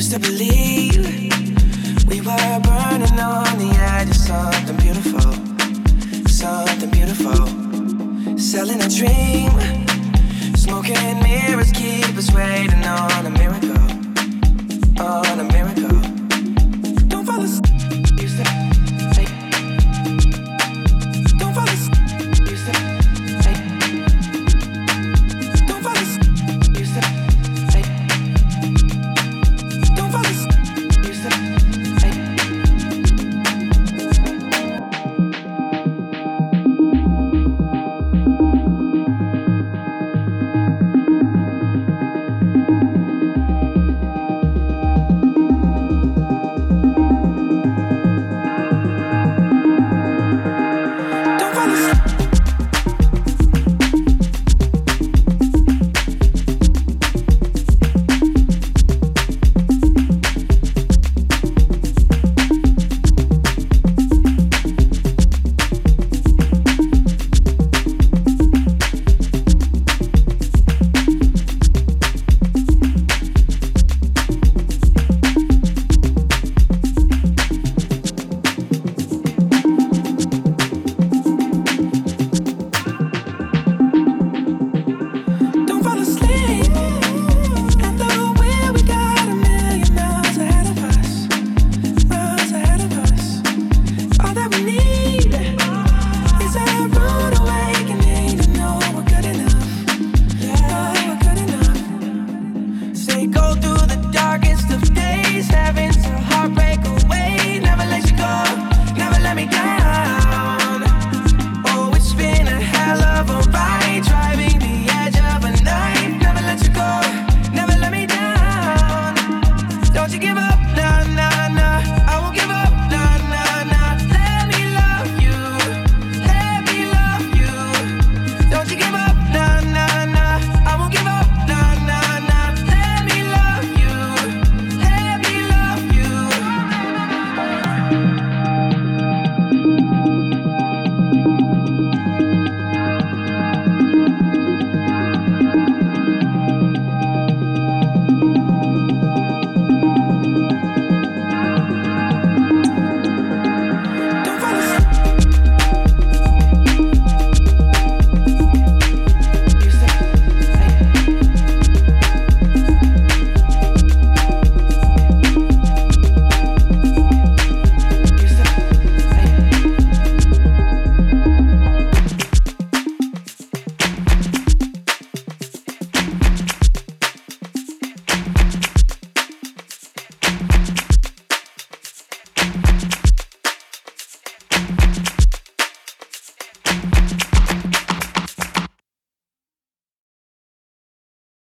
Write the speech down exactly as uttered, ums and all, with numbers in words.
Used to believe we were burning on the edge of something beautiful, something beautiful. Selling a dream, smoking mirrors keep us waiting on a miracle, on a miracle. Don't fall asleep. Used to, hey. Don't fall asleep. Used to, hey. Don't fall asleep. Used to, hey. Don't fall asleep. Used to, hey.